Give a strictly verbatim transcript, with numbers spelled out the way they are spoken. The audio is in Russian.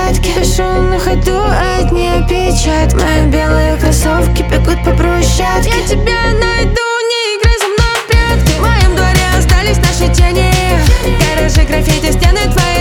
площадке. Пишу на ходу одни опечатки. Мои белые кроссовки бегут по брусчатке. Я тебя найду, не играй со мной в прятки. В моем дворе остались наши тени. Гаражи, граффити, стены твои.